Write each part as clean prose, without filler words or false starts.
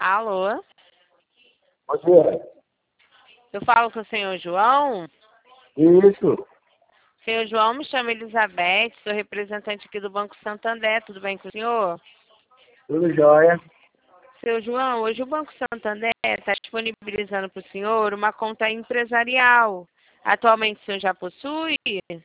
Alô? Bom dia. Eu falo com o senhor João? Isso. Senhor João, me chamo Elizabeth, sou representante aqui do Banco Santander, tudo bem com o senhor? Tudo jóia. Seu João, hoje o Banco Santander está disponibilizando para o senhor uma conta empresarial. Atualmente o senhor já possui?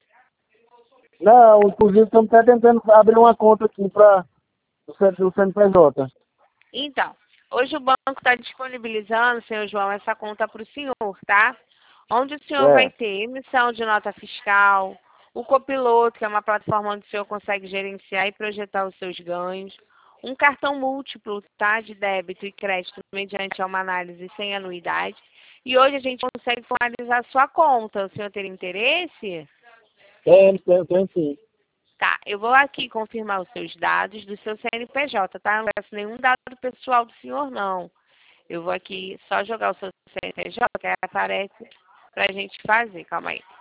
Não, inclusive estamos até tentando abrir uma conta aqui para o CNPJ. Então, hoje o banco está disponibilizando, senhor João, essa conta para o senhor, tá? Onde o senhor vai ter emissão de nota fiscal, o copiloto, que é uma plataforma onde o senhor consegue gerenciar e projetar os seus ganhos, um cartão múltiplo, tá? De débito e crédito mediante uma análise sem anuidade. E hoje a gente consegue formalizar sua conta. O senhor tem interesse? Tem sim. Tá, eu vou aqui confirmar os seus dados do seu CNPJ, tá? Não peço nenhum dado pessoal do senhor, não. Eu vou aqui só jogar o seu CNPJ, que aí aparece pra gente fazer. Calma aí.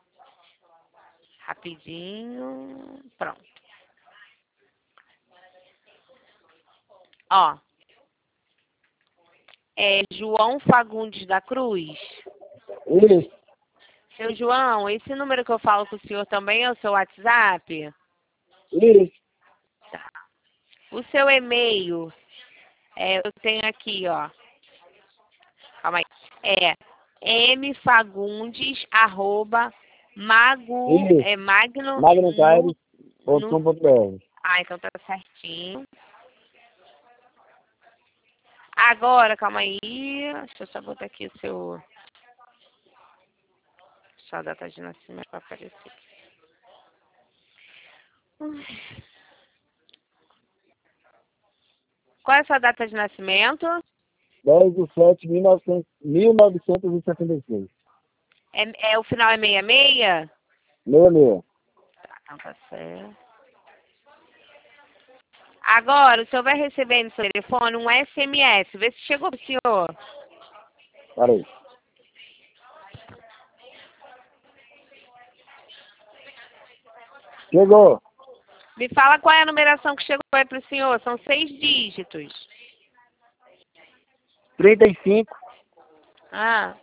Rapidinho. Pronto. Ó. É João Fagundes da Cruz. Isso. Seu João, esse número que eu falo com o senhor também é o seu WhatsApp? Isso. Tá. O seu e-mail, eu tenho aqui, ó. Calma aí. É mfagundes, Isso. magno, magnocaires.com.br. então tá certinho. Agora, calma aí. Deixa eu só botar aqui o seu... Só a data de nascimento para aparecer. Qual é a sua data de nascimento? 10/7/1976. O final é 66? 66. Tá, então tá certo. Agora, o senhor vai receber no seu telefone um SMS. Vê se chegou pro senhor. Peraí. Chegou. Me fala qual é a numeração que chegou aí pro senhor. São 6 dígitos. 35. Ah,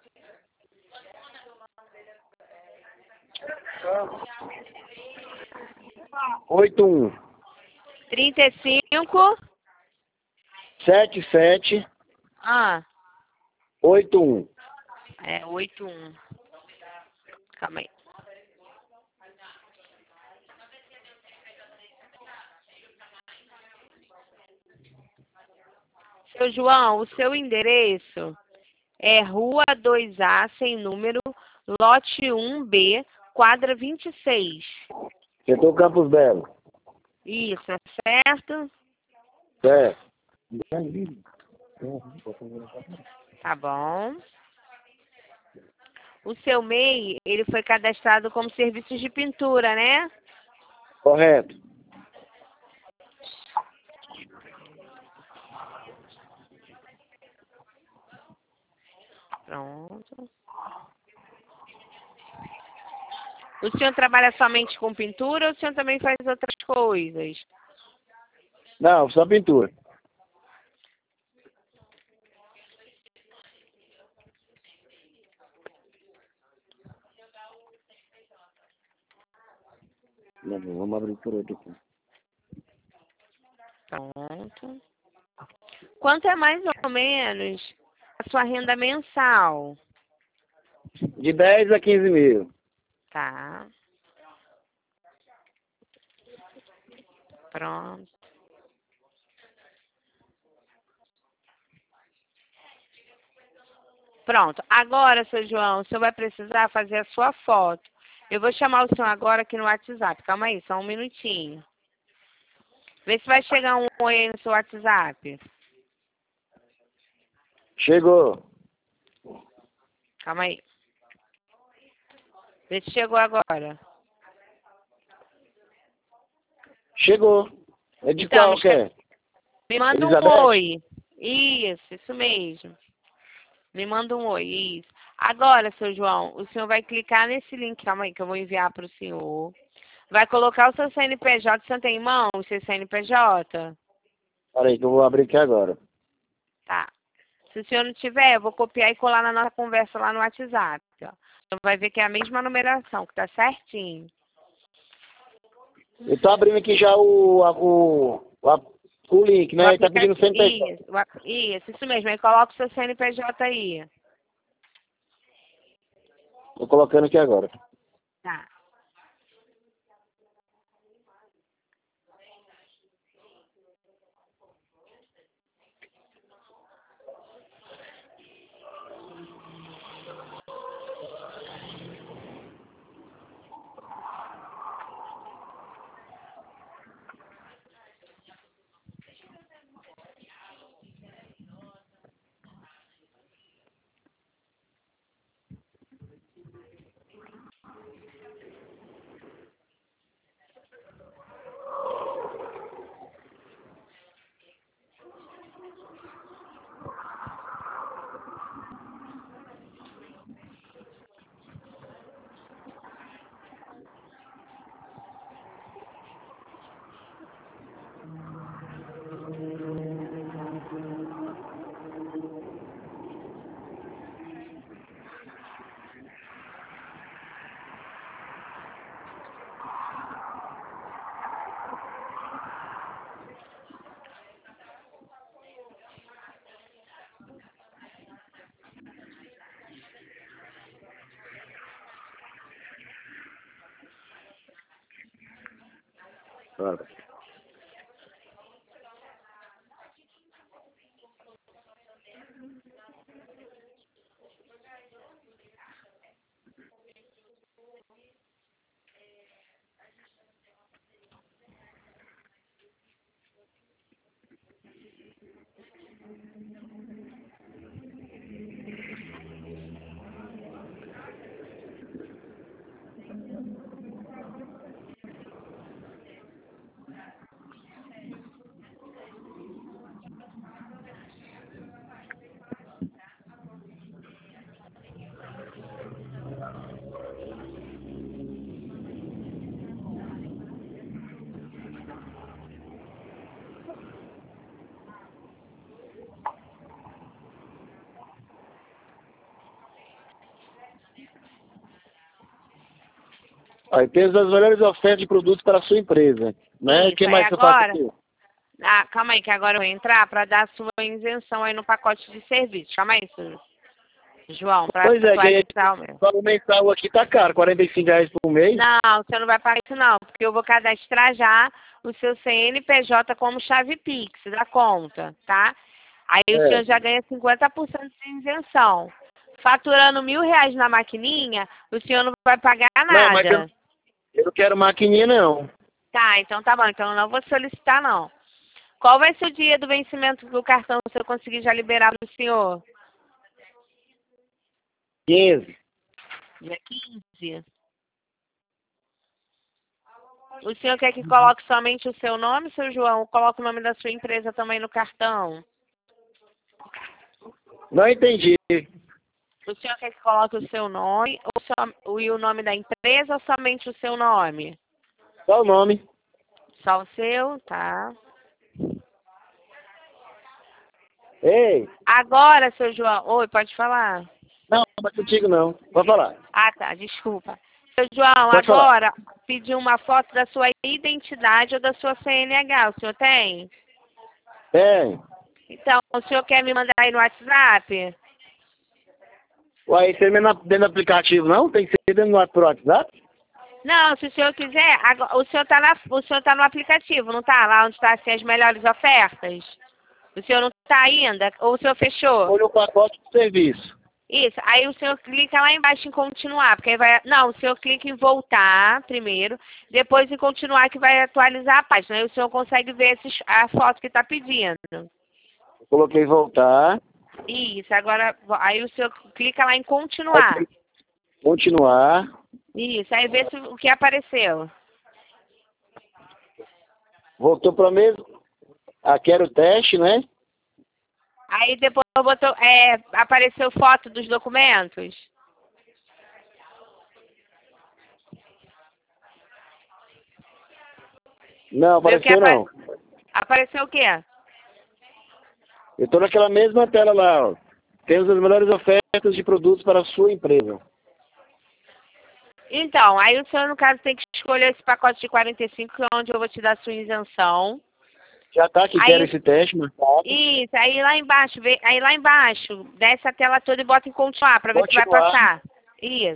81. 35. 77. Ah, 81. 81. Calma aí. Seu João, o seu endereço é Rua 2A, sem número, lote 1B, quadra 26. Setor Campos Belo. Isso, é certo? Certo. Tá bom. O seu MEI, ele foi cadastrado como serviços de pintura, né? Correto. Pronto. O senhor trabalha somente com pintura ou o senhor também faz outras coisas? Não, só pintura. Não, vamos abrir por outro aqui. Pronto. Quanto é mais ou menos a sua renda mensal? De 10 a 15 mil. Tá. Pronto. Pronto. Agora, seu João, o senhor vai precisar fazer a sua foto. Eu vou chamar o senhor agora aqui no WhatsApp. Calma aí, só um minutinho. Vê se vai chegar um oi aí no seu WhatsApp. Chegou. Calma aí. Vê se chegou agora. Chegou. É de Então, qual que é? me manda Elizabeth? um oi. Isso mesmo. Me manda um oi, isso. Agora, seu João, o senhor vai clicar nesse link, calma aí, que eu vou enviar para o senhor. Vai colocar o seu CNPJ, o senhor tem em mão o seu CNPJ? Peraí que eu vou abrir aqui agora. Se o senhor não tiver, eu vou copiar e colar na nossa conversa lá no WhatsApp, ó. Você vai ver que é a mesma numeração, que tá certinho. Eu tô abrindo aqui já o link, né? Ele tá pedindo CNPJ. Isso mesmo. Aí coloca o seu CNPJ aí. Tô colocando aqui agora. Tá. Claro. Aí tem as melhores ofertas de produtos para a sua empresa, né? O que mais que eu faço aqui? Calma aí, que agora eu vou entrar para dar a sua isenção aí no pacote de serviços. Calma aí, senhor João, para atualizar o meu. O mensal aqui tá caro, R$45 por mês. Não, você não vai pagar isso não, porque eu vou cadastrar já o seu CNPJ como chave Pix da conta, tá? Aí o senhor já ganha 50% de isenção. Faturando R$1.000 na maquininha, o senhor não vai pagar nada. Não, mas eu não quero maquininha, não. Tá, então tá bom. Então eu não vou solicitar, não. Qual vai ser o dia do vencimento do cartão, se eu conseguir já liberar para o senhor? 15. Dia 15. O senhor quer que coloque somente o seu nome, seu João? Ou coloque o nome da sua empresa também no cartão? Não entendi. O senhor quer que coloque o seu nome e o nome da empresa ou somente o seu nome? Qual o nome? Só o seu, tá. Ei. Agora, seu João. Oi, pode falar? Não, não é contigo não. Pode falar. Ah, tá, desculpa. Seu João, Pode agora pediu uma foto da sua identidade ou da sua CNH. O senhor tem? Tem. Então, o senhor quer me mandar aí no WhatsApp? Uai, você não é dentro do aplicativo, não? Tem que ser dentro do WhatsApp? Não, se o senhor quiser, o senhor tá no aplicativo, não tá? Lá onde está assim, as melhores ofertas? O senhor não está ainda? Ou o senhor fechou? Olha o pacote de serviço. Isso, aí o senhor clica lá embaixo em continuar, porque aí vai... Não, o senhor clica em voltar primeiro, depois em continuar que vai atualizar a página. Aí o senhor consegue ver a foto que está pedindo. Coloquei voltar. Isso, agora aí o senhor clica lá em continuar. Continuar. Isso, aí vê o que apareceu. Voltou para mesmo. Aqui era o teste, né? Aí depois apareceu foto dos documentos. Não, apareceu não. Apareceu o quê? Eu tô naquela mesma tela lá, ó. Temos as melhores ofertas de produtos para a sua empresa. Então, aí o senhor, no caso, tem que escolher esse pacote de 45, que é onde eu vou te dar a sua isenção. Já tá aqui, quero esse teste, mas tá. Isso, aí lá embaixo, desce a tela toda e bota em continuar, para ver se vai passar. Isso.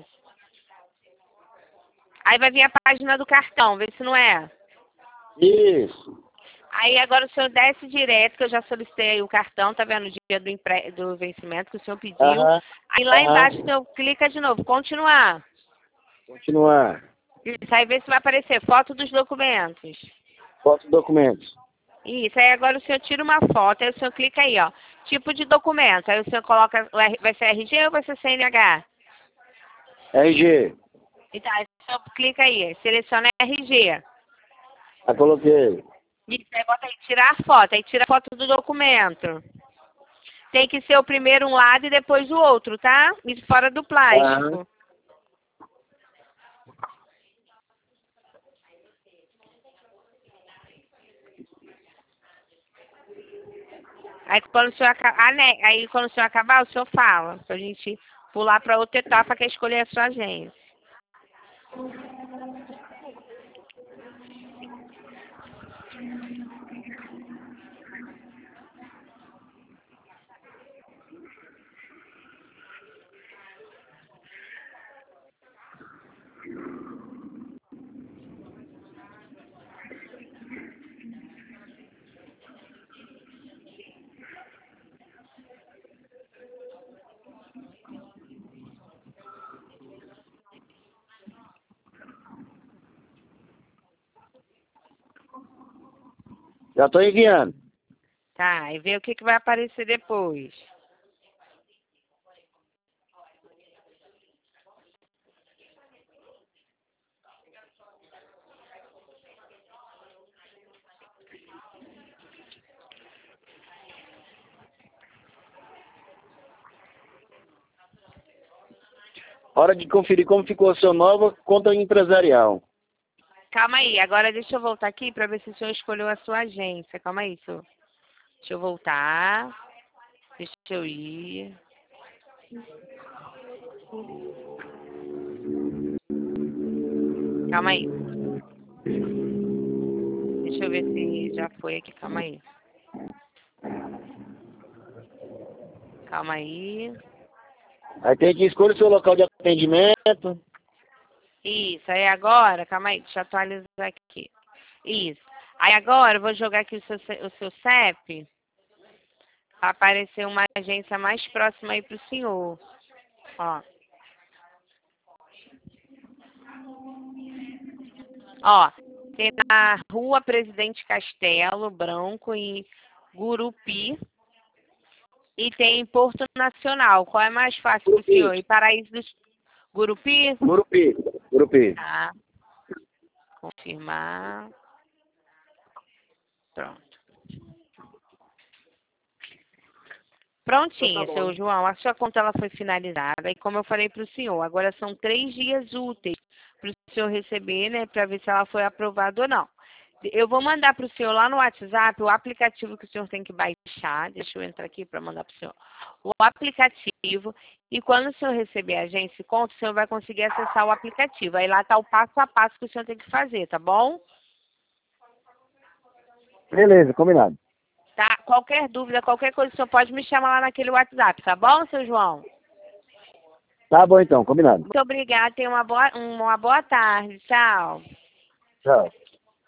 Aí vai vir a página do cartão, vê se não é. Isso. Aí agora o senhor desce direto, que eu já solicitei o cartão, tá vendo o dia do vencimento que o senhor pediu. Aí lá embaixo o senhor clica de novo, continuar. Continuar. Isso, aí vê se vai aparecer foto dos documentos. Foto dos documentos. Isso, aí agora o senhor tira uma foto, aí o senhor clica aí, ó. Tipo de documento, aí o senhor coloca, vai ser RG ou vai ser CNH? RG. Então, aí o senhor clica aí, seleciona RG. Já coloquei. Isso, aí bota aí, tirar foto, aí tira a foto do documento. Tem que ser o primeiro um lado e depois o outro, tá? Isso fora do plástico. Aí quando o senhor acabar, o senhor fala, pra gente pular para outra etapa, que é escolher a sua agência. Já estou enviando. Tá, e vê o que vai aparecer depois. Hora de conferir como ficou a sua nova conta empresarial. Calma aí, agora deixa eu voltar aqui para ver se o senhor escolheu a sua agência. Calma aí, senhor. Deixa eu voltar. Deixa eu ir. Calma aí. Deixa eu ver se já foi aqui. Calma aí. Calma aí. Aí tem que escolher o seu local de atendimento. Isso, aí agora, calma aí, deixa eu atualizar aqui. Isso. Aí agora eu vou jogar aqui o seu CEP para aparecer uma agência mais próxima aí pro senhor. Ó. Ó, tem na Rua Presidente Castelo Branco, em Gurupi. E tem em Porto Nacional. Qual é mais fácil pro senhor? Em Paraíso dos Gurupi? Gurupi. Tá. Confirmar. Pronto. Prontinho, Tá seu João. A sua conta ela foi finalizada. E como eu falei para o senhor, agora são 3 dias úteis para o senhor receber, né? Para ver se ela foi aprovada ou não. Eu vou mandar para o senhor lá no WhatsApp o aplicativo que o senhor tem que baixar. Deixa eu entrar aqui para mandar para o senhor. O aplicativo. E quando o senhor receber a agência e conta, o senhor vai conseguir acessar o aplicativo. Aí lá está o passo a passo que o senhor tem que fazer, tá bom? Beleza, combinado. Tá? Qualquer dúvida, qualquer coisa, o senhor pode me chamar lá naquele WhatsApp, tá bom, seu João? Tá bom então, combinado. Muito obrigada, tenha uma boa tarde. Tchau. Tchau.